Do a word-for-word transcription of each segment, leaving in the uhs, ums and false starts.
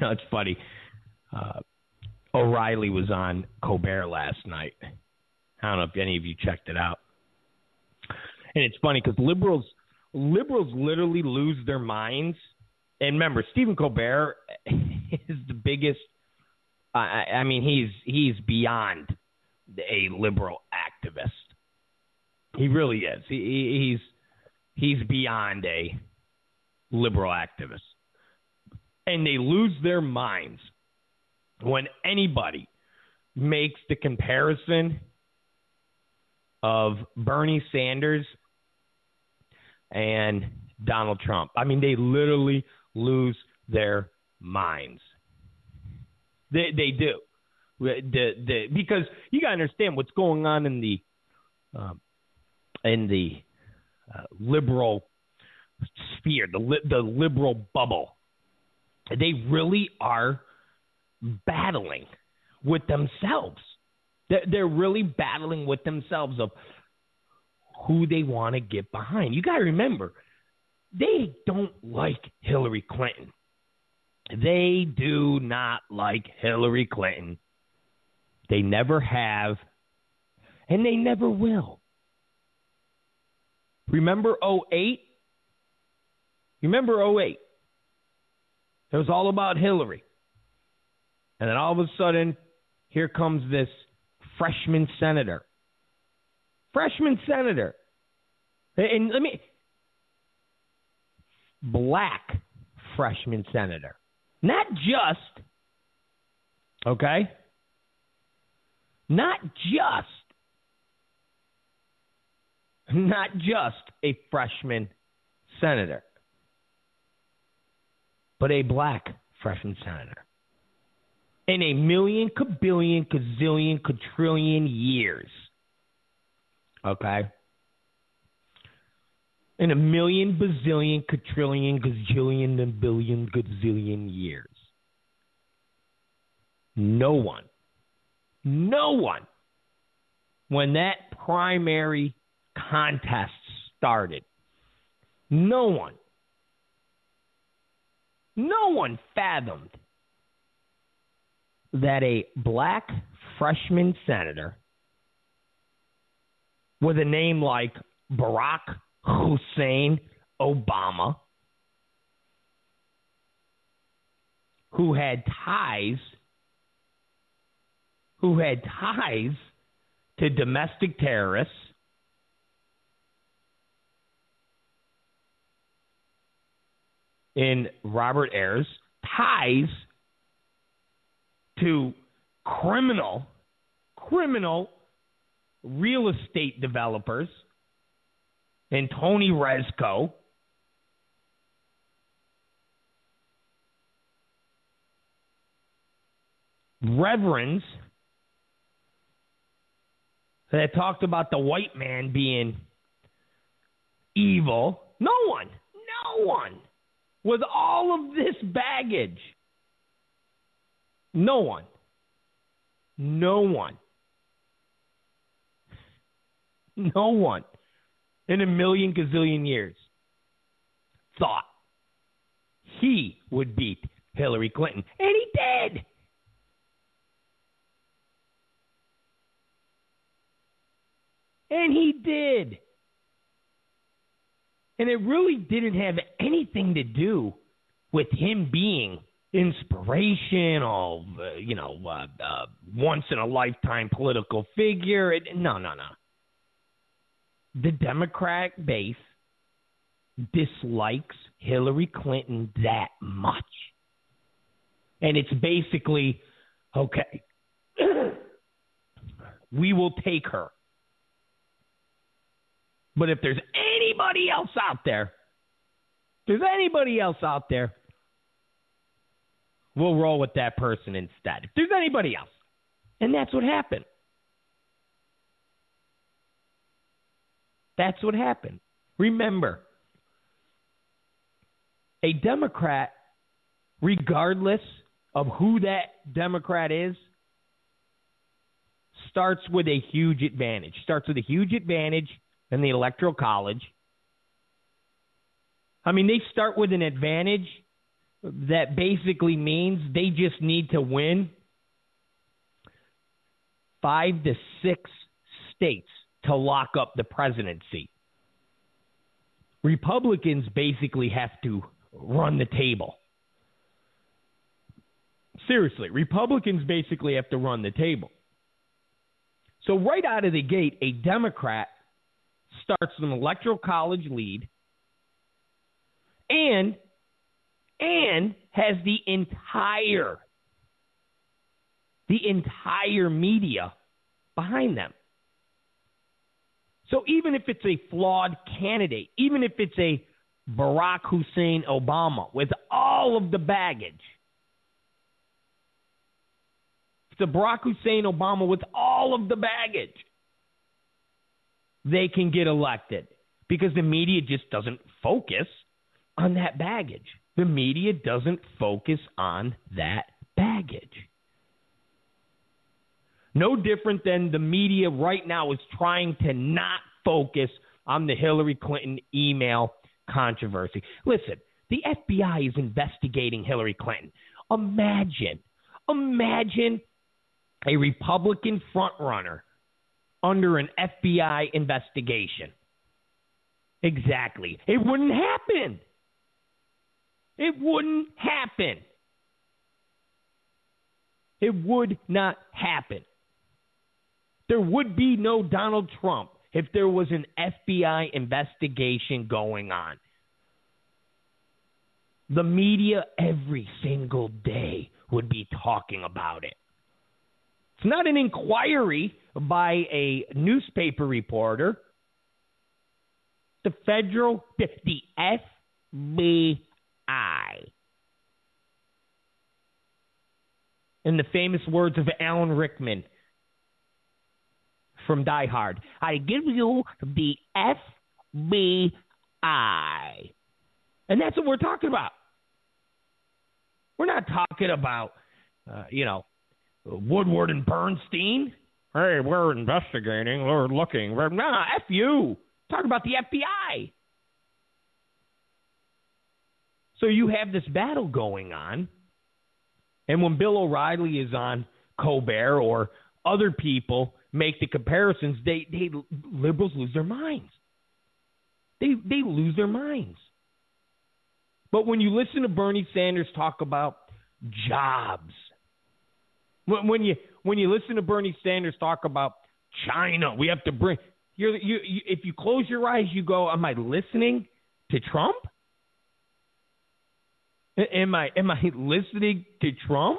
know, it's funny. Uh, O'Reilly was on Colbert last night. I don't know if any of you checked it out. And it's funny because liberals, liberals literally lose their minds. And remember, Stephen Colbert is the biggest. Uh, I mean, he's he's beyond a liberal activist. He really is. He, he's he's beyond a liberal activist. And they lose their minds when anybody makes the comparison of Bernie Sanders and Donald Trump. I mean, they literally lose their minds. They they do. The, the, because you got to understand what's going on in the um, in the uh, liberal sphere, the li- the liberal bubble. They really are battling with themselves. They're, they're really battling with themselves of who they want to get behind. You got to remember, they don't like Hillary Clinton. They do not like Hillary Clinton. They never have, and they never will. Remember oh eight? Remember oh eight? It was all about Hillary. And then all of a sudden, here comes this freshman senator. Freshman senator. And let me... Black freshman senator. Not just... Okay? Not just... Not just a freshman senator. But a black freshman senator. In a million, kabillion, gazillion, quadrillion years. Okay? In a million, bazillion, quadrillion, gazillion, and billion, gazillion years. No one, no one, when that primary contest started, no one, no one fathomed that a black freshman senator with a name like Barack Hussein Obama, who had ties, who had ties to domestic terrorists, in Robert Ayers, ties to criminal, criminal real estate developers and Tony Rezko, reverends that talked about the white man being evil. No one, no one with all of this baggage. No one. No one. No one in a million gazillion years thought he would beat Hillary Clinton. And he did. And he did. And it really didn't have anything to do with him being inspirational, uh, you know, uh, uh, once-in-a-lifetime political figure. It, no, no, no. The Democratic base dislikes Hillary Clinton that much. And it's basically, okay, we will take her. But if there's anybody else out there, if there's anybody else out there, we'll roll with that person instead. If there's anybody else. And that's what happened. That's what happened. Remember, a Democrat, regardless of who that Democrat is, starts with a huge advantage. Starts with a huge advantage in the Electoral College. I mean, they start with an advantage that basically means they just need to win five to six states to lock up the presidency. Republicans basically have to run the table. Seriously, Republicans basically have to run the table. So right out of the gate, a Democrat starts an electoral college lead and and has the entire the entire media behind them. So even if it's a flawed candidate, even if it's a Barack Hussein Obama with all of the baggage, it's a Barack Hussein Obama with all of the baggage, they can get elected because the media just doesn't focus on that baggage. The media doesn't focus on that baggage. No different than the media right now is trying to not focus on the Hillary Clinton email controversy. Listen, the F B I is investigating Hillary Clinton. Imagine, imagine a Republican frontrunner under an F B I investigation. Exactly. It wouldn't happen. It wouldn't happen. It would not happen. There would be no Donald Trump if there was an F B I investigation going on. The media every single day would be talking about it. It's not an inquiry by a newspaper reporter. The federal, the, the F B I. In the famous words of Alan Rickman from Die Hard, I give you the F B I. And that's what we're talking about. We're not talking about, uh, you know, Woodward and Bernstein. Hey, we're investigating. We're looking. We're, nah, F you. Talk about the F B I. So you have this battle going on. And when Bill O'Reilly is on Colbert or other people make the comparisons, they, they liberals lose their minds. They they lose their minds. But when you listen to Bernie Sanders talk about jobs, when, when you when you listen to Bernie Sanders talk about China, we have to bring. You're, you, you, if you close your eyes, you go, "Am I listening to Trump? Am I am I listening to Trump?"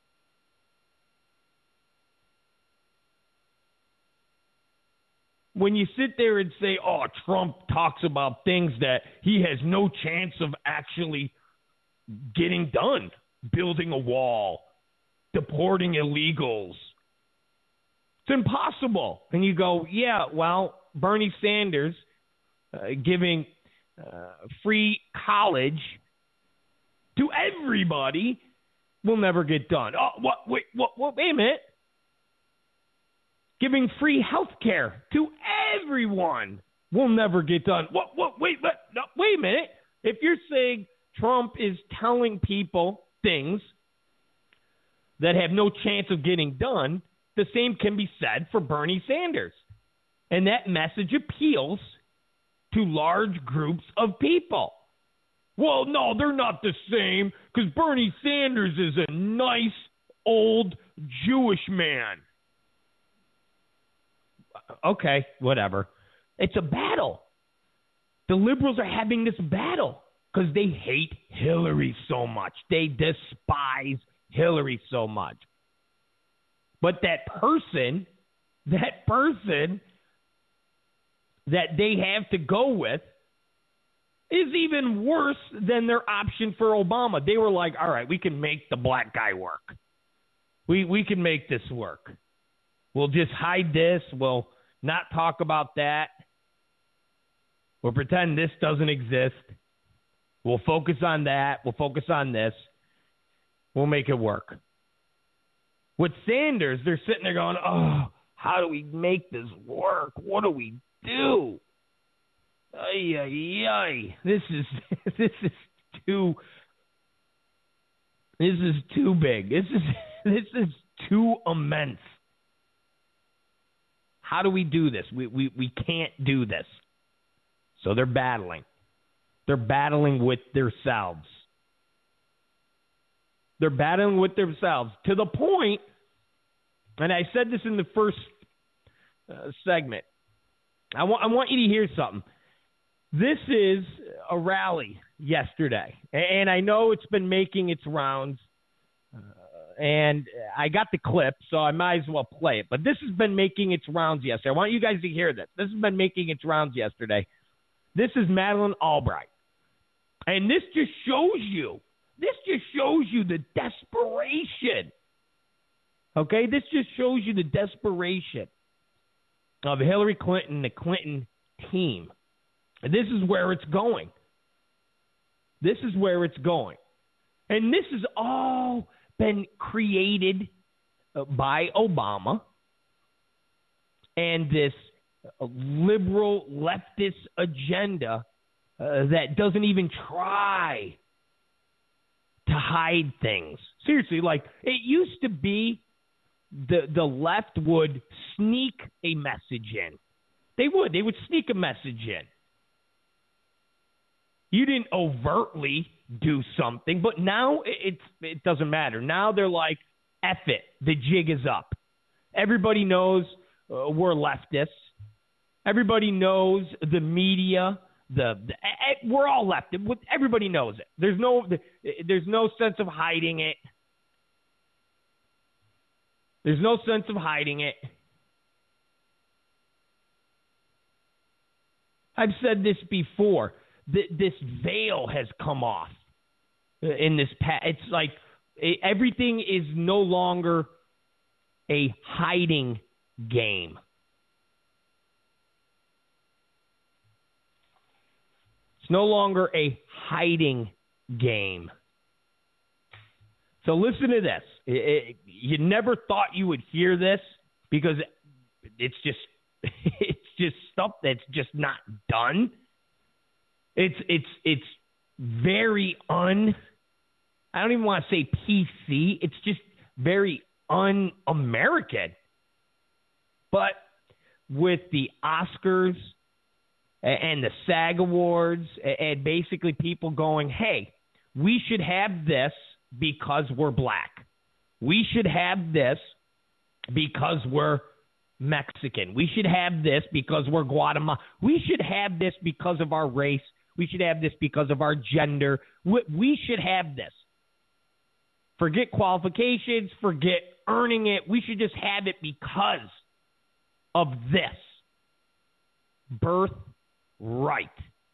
When you sit there and say, "Oh, Trump talks about things that he has no chance of actually getting done, building a wall, deporting illegals, it's impossible," and you go, "Yeah, well, Bernie Sanders uh, giving uh, free college to everybody will never get done." Oh, what? Wait, what? What? Wait a minute. Giving free health care to everyone will never get done. What? What? Wait, what? No, wait a minute. If you're saying Trump is telling people things that have no chance of getting done, the same can be said for Bernie Sanders. And that message appeals to large groups of people. Well, no, they're not the same because Bernie Sanders is a nice old Jewish man. Okay, whatever. It's a battle. The liberals are having this battle because they hate Hillary so much. They despise Hillary so much. But that person, that person that they have to go with is even worse than their option for Obama. They were like, all right, we can make the black guy work. We we can make this work. We'll just hide this. We'll not talk about that. We'll pretend this doesn't exist. We'll focus on that. We'll focus on this. We'll make it work. With Sanders, they're sitting there going, oh, how do we make this work? What do we do? Ay, ay, ay. This is, this is too This is too big. This is this is too immense. How do we do this? We we we can't do this. So they're battling. They're battling with themselves. They're battling with themselves to the point, and I said this in the first uh, segment. I want I want you to hear something. This is a rally yesterday, and I know it's been making its rounds, uh, and I got the clip, so I might as well play it. But this has been making its rounds yesterday. I want you guys to hear this. This has been making its rounds yesterday. This is Madeleine Albright, and this just shows you, this just shows you the desperation. Okay, this just shows you the desperation of Hillary Clinton, the Clinton team. This is where it's going. This is where it's going. And this has all been created by Obama and this liberal leftist agenda uh, that doesn't even try to hide things. Seriously, like it used to be the the left would sneak a message in. They would. They would sneak a message in. You didn't overtly do something, but now it's, it doesn't matter. Now they're like, F it, the jig is up. Everybody knows uh, we're leftists. Everybody knows the media. The, the uh, we're all left. Everybody knows it. There's no there's no sense of hiding it. There's no sense of hiding it. I've said this before. This veil has come off in this past. It's like everything is no longer a hiding game. It's no longer a hiding game. So listen to this. It, it, you never thought you would hear this because it's just it's just stuff that's just not done. It's it's it's very un. I don't even want to say P C. It's just very un-American. But with the Oscars and the SAG Awards and basically people going, hey, we should have this because we're black. We should have this because we're Mexican. We should have this because we're Guatemala. We should have this because of our race. We should have this because of our gender. We should have this. Forget qualifications. Forget earning it. We should just have it because of this. Birthright.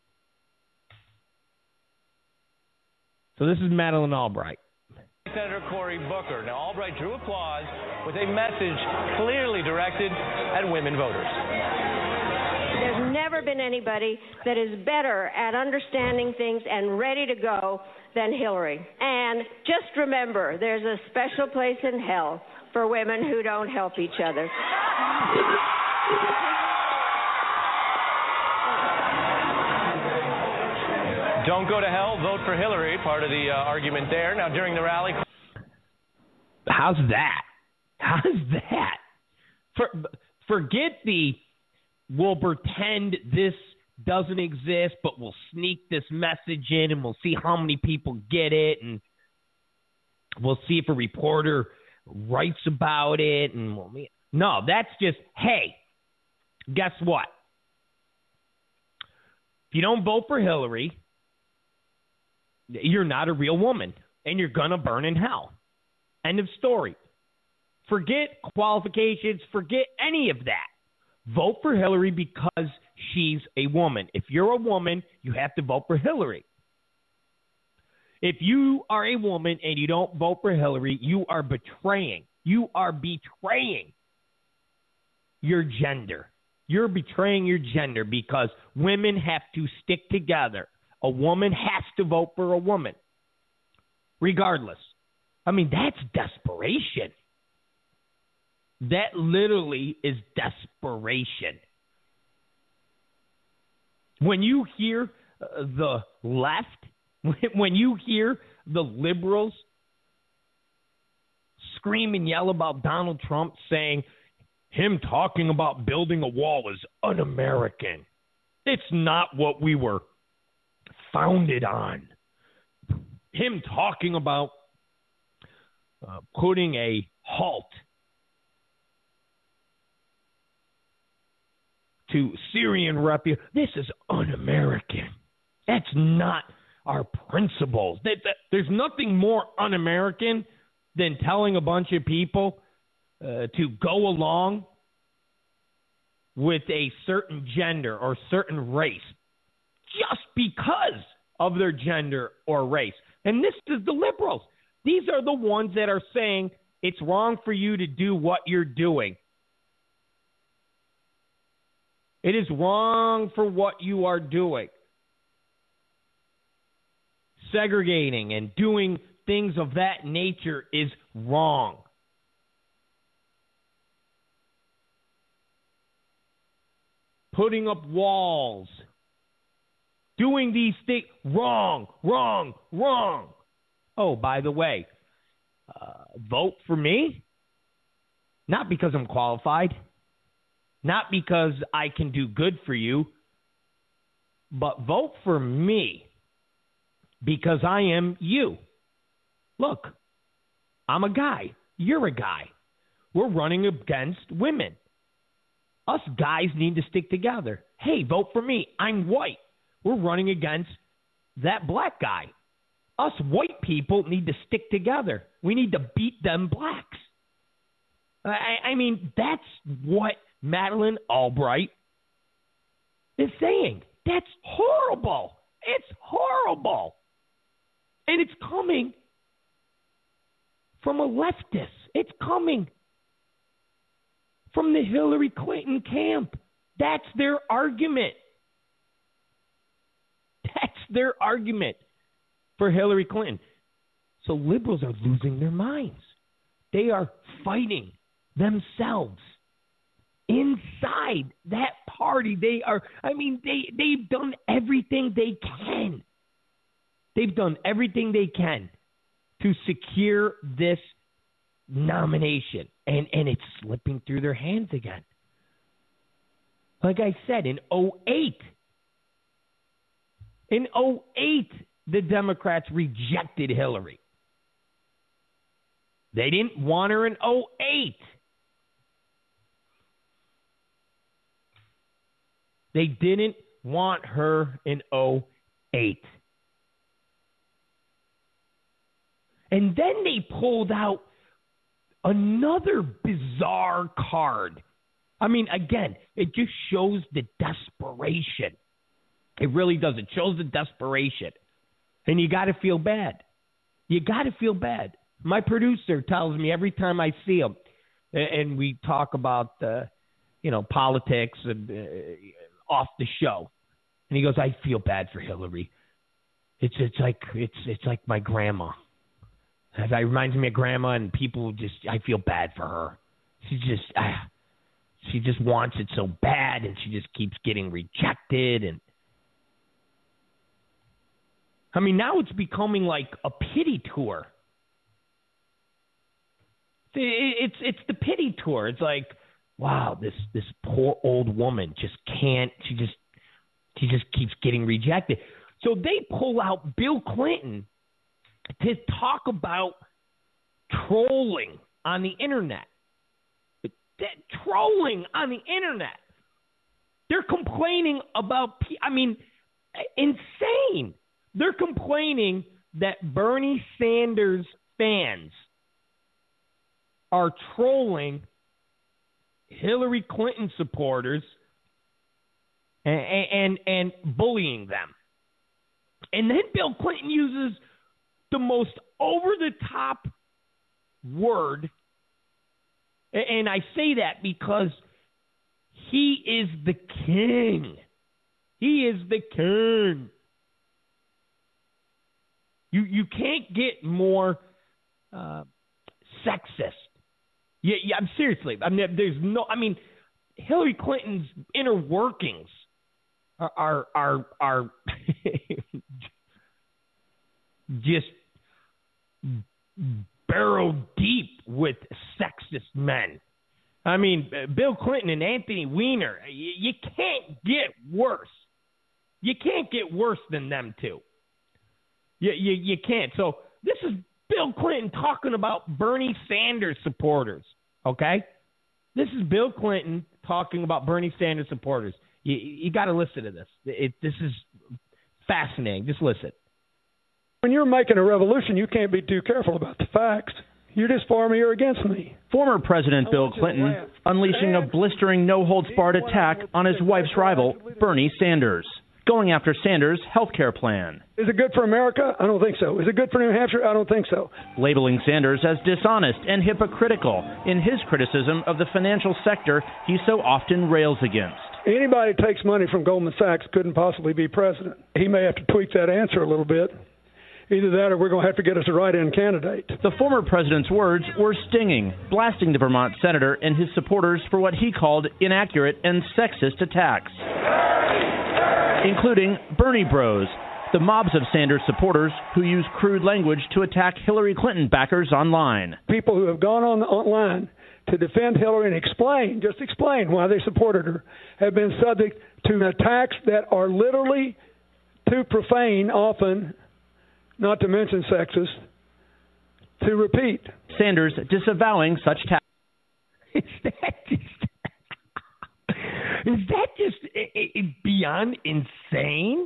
So this is Madeleine Albright. Senator Cory Booker. Now, Albright drew applause with a message clearly directed at women voters. There's never been anybody that is better at understanding things and ready to go than Hillary. And just remember, there's a special place in hell for women who don't help each other. Don't go to hell, vote for Hillary, part of the uh, argument there. Now, during the rally... How's that? How's that? For, forget the, we'll pretend this doesn't exist, but we'll sneak this message in and we'll see how many people get it, and we'll see if a reporter writes about it. And we'll, no, that's just, hey, guess what? If you don't vote for Hillary, you're not a real woman, and you're going to burn in hell. End of story. Forget qualifications. Forget any of that. Vote for Hillary because she's a woman. If you're a woman, you have to vote for Hillary. If you are a woman and you don't vote for Hillary, you are betraying. You are betraying your gender. You're betraying your gender because women have to stick together. A woman has to vote for a woman, regardless. I mean, that's desperation. That literally is desperation. When you hear uh, the left, when you hear the liberals scream and yell about Donald Trump saying him talking about building a wall is un-American. It's not what we were founded on. Him talking about uh, putting a halt to Syrian refugees. This is un-American. That's not our principles. That, that, there's nothing more un-American than telling a bunch of people uh, to go along with a certain gender or certain race just because of their gender or race. And this is the liberals. These are the ones that are saying it's wrong for you to do what you're doing. It is wrong for what you are doing. Segregating and doing things of that nature is wrong. Putting up walls, doing these things, wrong, wrong, wrong. Oh, by the way, uh, vote for me, not because I'm qualified, not because I can do good for you, but vote for me because I am you. Look, I'm a guy. You're a guy. We're running against women. Us guys need to stick together. Hey, vote for me. I'm white. We're running against that black guy. Us white people need to stick together. We need to beat them blacks. I, I mean, that's what Madeleine Albright is saying. That's horrible. It's horrible. And it's coming from a leftist. It's coming from the Hillary Clinton camp. That's their argument. That's their argument for Hillary Clinton. So liberals are losing their minds. They are fighting themselves inside that party. They are, I mean, they, they've done everything they can. They've done everything they can to secure this nomination. And, and it's slipping through their hands again. Like I said, in oh eight, in oh eight, the Democrats rejected Hillary. They didn't want her in oh eight. They didn't want her in oh eight. And then they pulled out another bizarre card. I mean, again, it just shows the desperation. It really does. It shows the desperation. And you got to feel bad. You got to feel bad. My producer tells me every time I see him, and we talk about, uh, you know, politics and uh, off the show, and he goes, "I feel bad for Hillary. It's it's like it's it's like my grandma. It reminds me of grandma, and people just, I feel bad for her. She just, ah, she just wants it so bad, and she just keeps getting rejected. And I mean, now it's becoming like a pity tour. It's it's the pity tour. It's like, wow, this this poor old woman just can't. She just she just keeps getting rejected. So they pull out Bill Clinton to talk about trolling on the internet. That trolling on the internet. They're complaining about, I mean, insane. They're complaining that Bernie Sanders fans are trolling Hillary Clinton supporters and, and, and bullying them. And then Bill Clinton uses the most over-the-top word, and I say that because he is the king. He is the king. You you can't get more uh, sexist. Yeah, yeah, I'm seriously. I mean, there's no. I mean, Hillary Clinton's inner workings are are are, are barrel deep with sexist men. I mean, Bill Clinton and Anthony Weiner, you, you can't get worse. You can't get worse than them two. You, you, you can't. So this is Bill Clinton talking about Bernie Sanders supporters, okay? This is Bill Clinton talking about Bernie Sanders supporters. You, you got to listen to this. It, this is fascinating. Just listen. When you're making a revolution, you can't be too careful about the facts. You're just for me or against me. Former President Bill Clinton unleashing a blistering no-holds-barred attack on his wife's rival, Bernie Sanders, going after Sanders' health care plan. Is it good for America? I don't think so. Is it good for New Hampshire? I don't think so. Labeling Sanders as dishonest and hypocritical in his criticism of the financial sector he so often rails against. Anybody who takes money from Goldman Sachs couldn't possibly be president. He may have to tweak that answer a little bit. Either that or we're going to have to get us a write-in candidate. The former president's words were stinging, blasting the Vermont senator and his supporters for what he called inaccurate and sexist attacks, including Bernie Bros, the mobs of Sanders supporters who use crude language to attack Hillary Clinton backers online. People who have gone on online to defend Hillary and explain, just explain why they supported her, have been subject to attacks that are literally too profane often, not to mention sexist, to repeat. Sanders disavowing such attacks. Is that just, is that just it, it, beyond insane?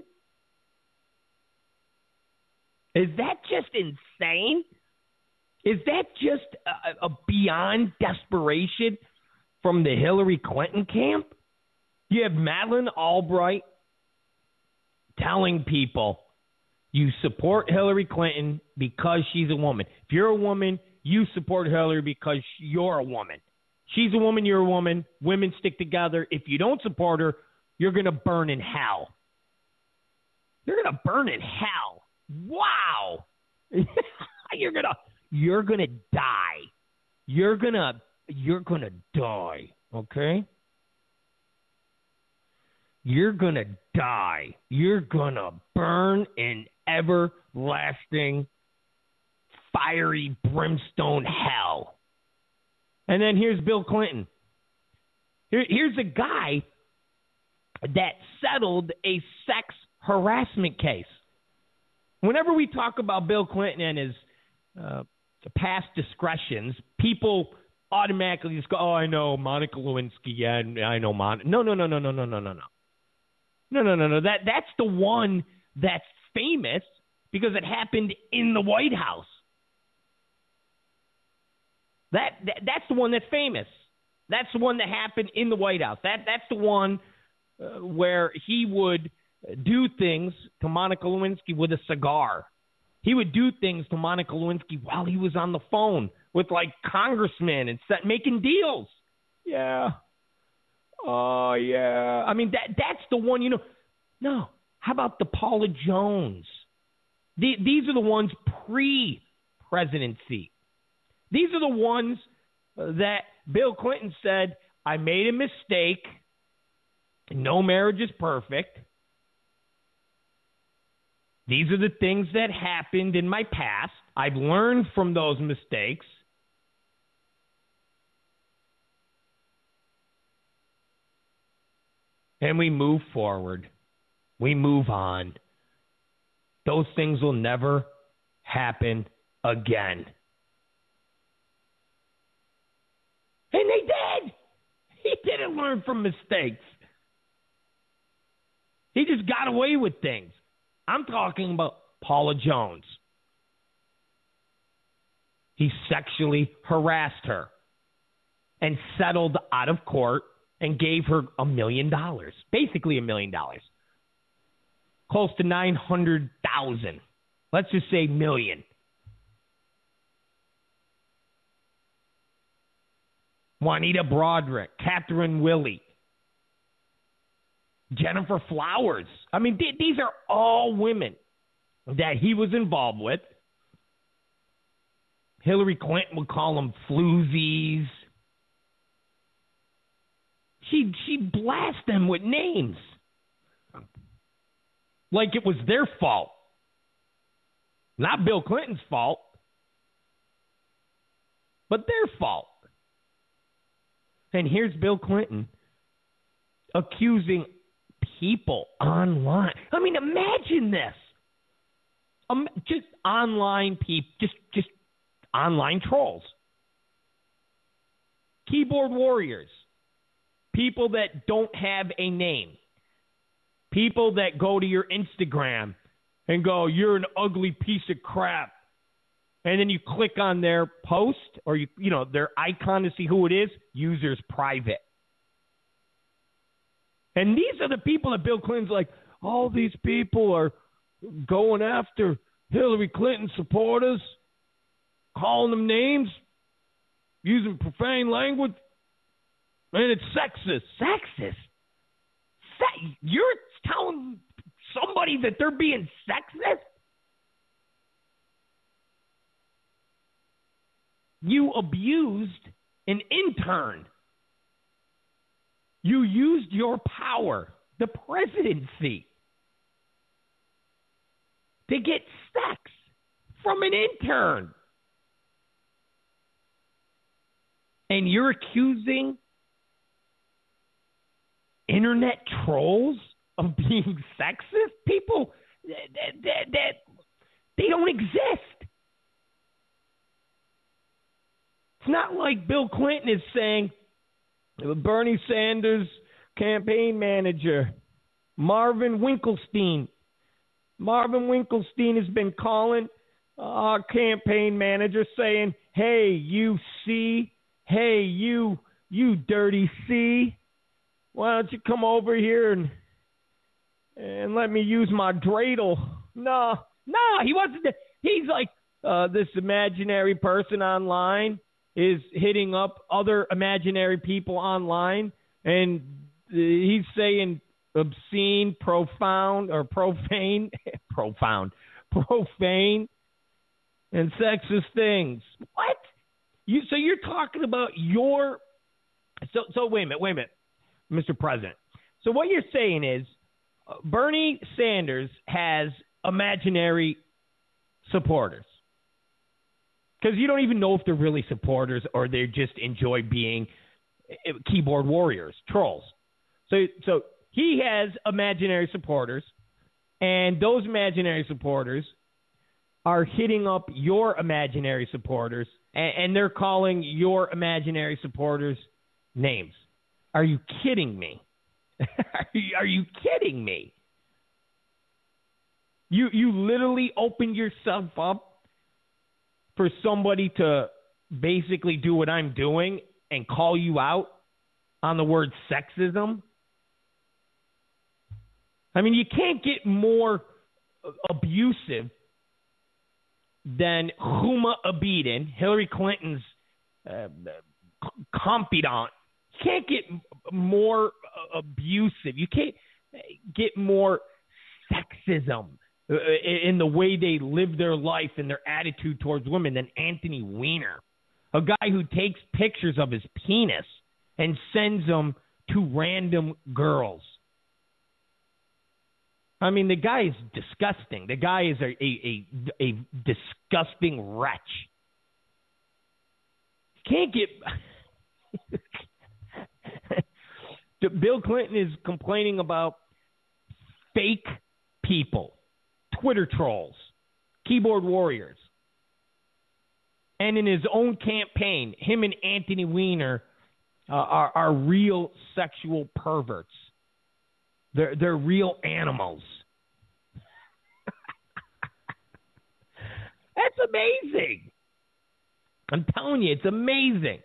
Is that just insane? Is that just a, a beyond desperation from the Hillary Clinton camp? You have Madeleine Albright telling people you support Hillary Clinton because she's a woman. If you're a woman, you support Hillary because you're a woman. She's a woman, you're a woman. Women stick together. If you don't support her, you're going to burn in hell. You're going to burn in hell. Wow. you're going to you're going to die. You're going to you're going to die, okay? You're going to die. You're going to burn in everlasting, fiery brimstone hell. And then here's Bill Clinton. Here, here's a guy that settled a sex harassment case. Whenever we talk about Bill Clinton and his uh, past discretions, people automatically just go, oh, I know Monica Lewinsky. Yeah, I know Monica. No, no, no, no, no, no, no, no, no. No, no, no, no. That, that's the one that's famous because it happened in the White House. That, that that's the one that's famous. That's the one that happened in the White House. That that's the one uh, where he would do things to Monica Lewinsky with a cigar. He would do things to Monica Lewinsky while he was on the phone with like congressmen and set, making deals. Yeah. Oh, yeah. I mean, that that's the one, you know. No. How about the Paula Jones? The, these are the ones pre-presidency. These are the ones that Bill Clinton said, I made a mistake. No marriage is perfect. These are the things that happened in my past. I've learned from those mistakes. And we move forward. We move on. Those things will never happen again. And they did. He didn't learn from mistakes. He just got away with things. I'm talking about Paula Jones. He sexually harassed her and settled out of court and gave her a million dollars, basically a million dollars, close to nine hundred thousand. Let's just say million. Juanita Broderick, Catherine Willey, Jennifer Flowers. I mean, th- these are all women that he was involved with. Hillary Clinton would call them floozies. She she blast them with names like it was their fault, not Bill Clinton's fault. but their fault. And here's Bill Clinton accusing people online. I mean, imagine this. Um, just online people, just just online trolls, keyboard warriors, people that don't have a name, people that go to your Instagram and go, "You're an ugly piece of crap," and then you click on their post or you you know their icon to see who it is. Users private, and these are the people that Bill Clinton's like, all these people are going after Hillary Clinton supporters, calling them names, using profane language, and it's sexist. Sexist? Se- You're telling somebody that they're being sexist? You abused an intern. You used your power, the presidency, to get sex from an intern. And you're accusing internet trolls of being sexist? People that, that, that they don't exist. It's not like Bill Clinton is saying Bernie Sanders campaign manager Marvin Winkelstein. Marvin Winkelstein has been calling our campaign manager saying, "Hey, you C, hey, you, you dirty C, why don't you come over here and and let me use my dreidel?" No, no, he wasn't. He's like, uh, this imaginary person online is hitting up other imaginary people online, and he's saying obscene, profound, or profane, profound, profane, and sexist things. What? You? So you're talking about your? So so wait a minute, wait a minute, Mister President. So what you're saying is uh, Bernie Sanders has imaginary supporters. Because you don't even know if they're really supporters or they just enjoy being keyboard warriors, trolls. So so he has imaginary supporters, and those imaginary supporters are hitting up your imaginary supporters, and, and they're calling your imaginary supporters names. Are you kidding me? are, you, are you kidding me? You you literally opened yourself up for somebody to basically do what I'm doing and call you out on the word sexism? I mean, you can't get more abusive than Huma Abedin, Hillary Clinton's uh, confidant. You can't get more abusive. You can't get more sexism in the way they live their life and their attitude towards women than Anthony Weiner, a guy who takes pictures of his penis and sends them to random girls. I mean, the guy is disgusting. The guy is a a, a, a disgusting wretch. Can't get... Bill Clinton is complaining about fake people. Twitter trolls, keyboard warriors. And in his own campaign, him and Anthony Weiner uh, are, are real sexual perverts. They're, they're real animals. That's amazing. I'm telling you, it's amazing.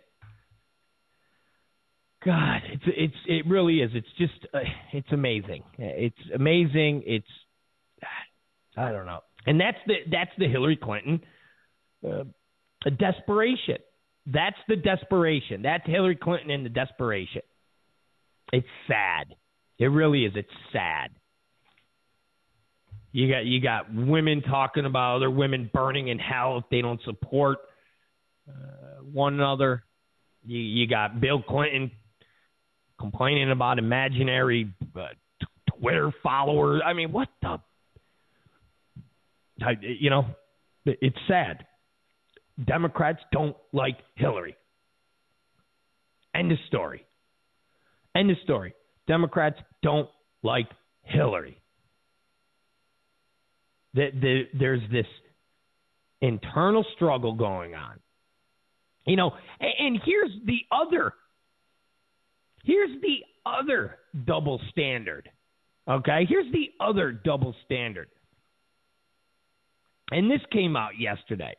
God, it's it's it really is. It's just uh, it's amazing. It's amazing. It's I don't know. And that's the that's the Hillary Clinton uh, desperation. That's the desperation. That's Hillary Clinton and the desperation. It's sad. It really is. It's sad. You got you got women talking about other women burning in hell if they don't support uh, one another. You you got Bill Clinton complaining about imaginary uh, t- Twitter followers. I mean, what the? I, you know, it's sad. Democrats don't like Hillary. End of story. End of story. Democrats don't like Hillary. The, the, there's this internal struggle going on. You know, and, and here's the other, here's the other double standard. Okay? Here's the other double standard. And this came out yesterday.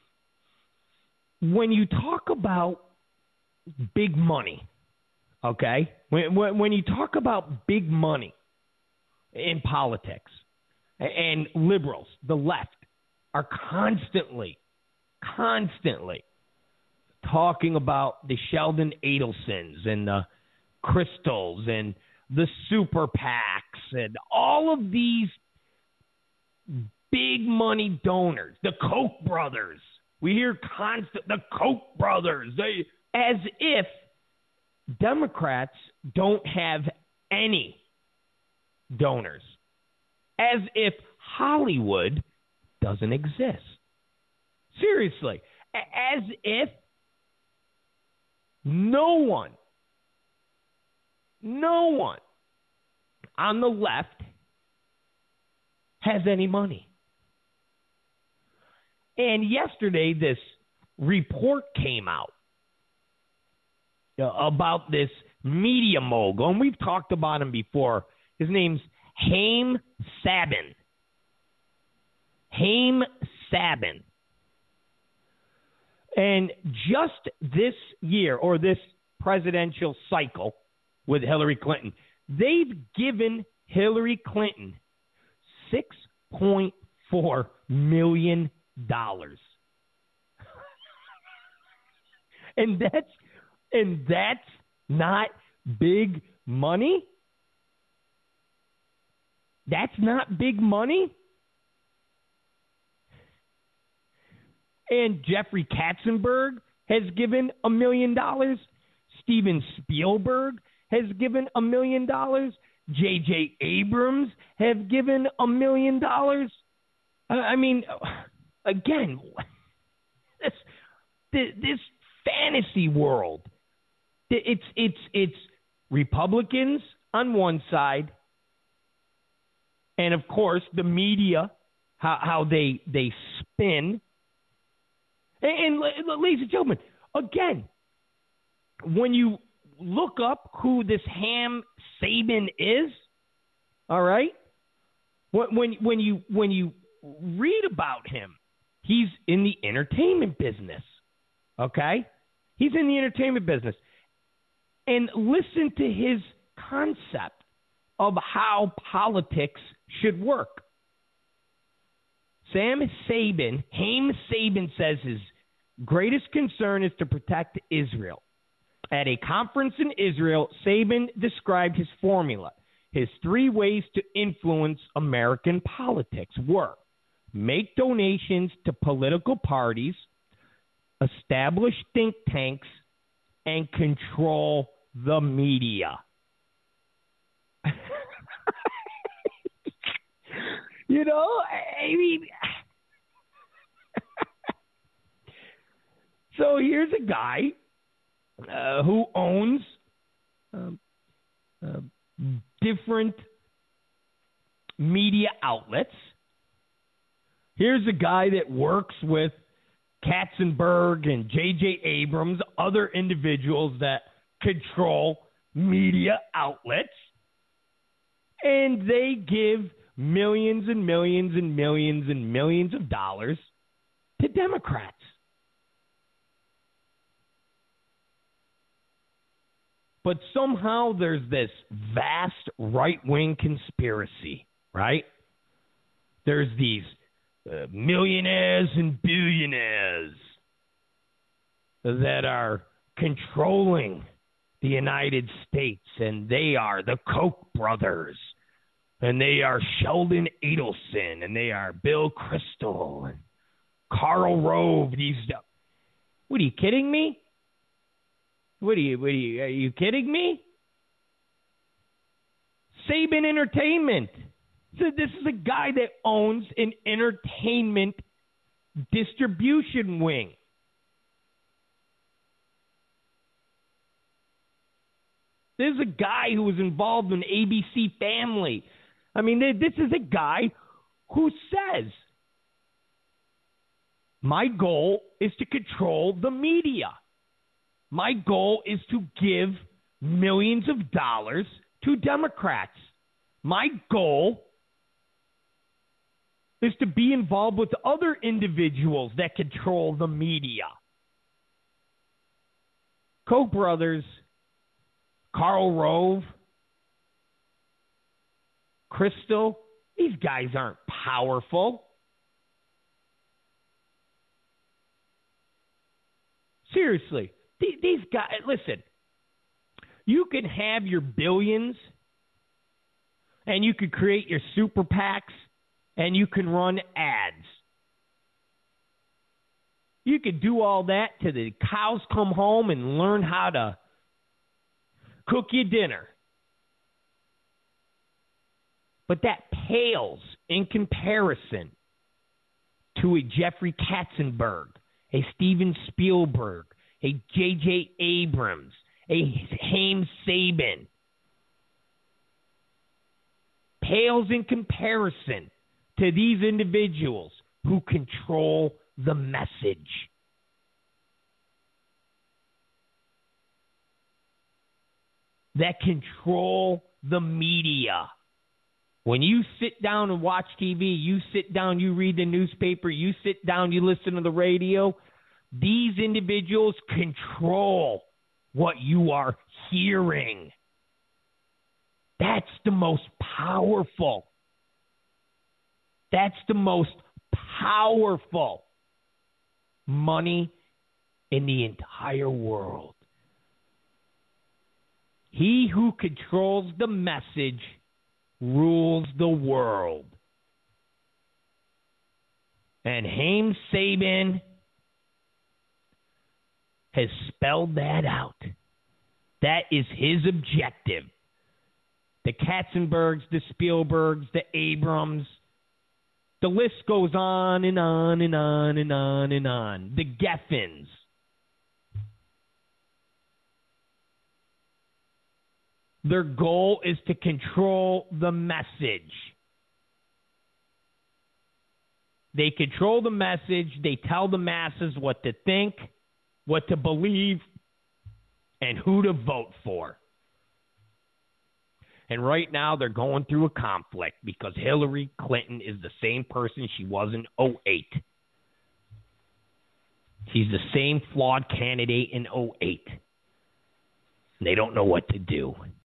When you talk about big money, okay? When, when, when you talk about big money in politics, and liberals, the left, are constantly, constantly talking about the Sheldon Adelsons and the Crystals and the super PACs and all of these big money donors, the Koch brothers. We hear constant, the Koch brothers, they, as if Democrats don't have any donors. As if Hollywood doesn't exist. Seriously. As if no one, no one on the left has any money. And yesterday, this report came out about this media mogul, and we've talked about him before. His name's Haim Sabin. Haim Sabin. And just this year, or this presidential cycle with Hillary Clinton, they've given Hillary Clinton six point four million dollars. and that's and that's not big money? That's not big money? And Jeffrey Katzenberg has given a million dollars. Steven Spielberg has given a million dollars. J J Abrams have given a million dollars. I mean, again, this this fantasy world. It's it's it's Republicans on one side, and of course the media, how how they they spin. And, and ladies and gentlemen, again, when you look up who this Haim Sabin is, all right, when when when you when you read about him, he's in the entertainment business. Okay, he's in the entertainment business, and listen to his concept of how politics should work. Sam Sabin, Haim Sabin says his greatest concern is to protect Israel. At a conference in Israel, Sabin described his formula. His three ways to influence American politics were: make donations to political parties, establish think tanks, and control the media. You know, I mean, so here's a guy uh, who owns uh, uh, different media outlets. Here's a guy that works with Katzenberg and J J Abrams, other individuals that control media outlets, and they give millions and millions and millions and millions of dollars to Democrats. But somehow there's this vast right-wing conspiracy, right? There's these uh, millionaires and billionaires that are controlling the United States, and they are the Koch brothers. And they are Sheldon Adelson, and they are Bill Kristol, and Karl Rove. These, what, are you kidding me? What are you, what are you, are you kidding me? Sabin Entertainment. So this is a guy that owns an entertainment distribution wing. This is a guy who was involved in A B C Family. I mean, this is a guy who says, my goal is to control the media. My goal is to give millions of dollars to Democrats. My goal is to be involved with other individuals that control the media. Koch brothers, Karl Rove, Kristol, these guys aren't powerful. Seriously, these guys, listen, you can have your billions and you could create your super PACs and you can run ads. You could do all that till the cows come home and learn how to cook you dinner. But that pales in comparison to a Jeffrey Katzenberg, a Steven Spielberg, a J J Abrams, a Haim Saban. Pales in comparison to these individuals who control the message. That control the media. When you sit down and watch T V, you sit down, you read the newspaper, you sit down, you listen to the radio, these individuals control what you are hearing. That's the most powerful. That's the most powerful money in the entire world. He who controls the message rules the world. And Haim Saban has spelled that out. That is his objective. The Katzenbergs, the Spielbergs, the Abrams, the list goes on and on and on and on and on. The Geffins. Their goal is to control the message. They control the message. They tell the masses what to think, what to believe, and who to vote for. And right now they're going through a conflict because Hillary Clinton is the same person she was in oh eight. She's the same flawed candidate in oh eight. They don't know what to do.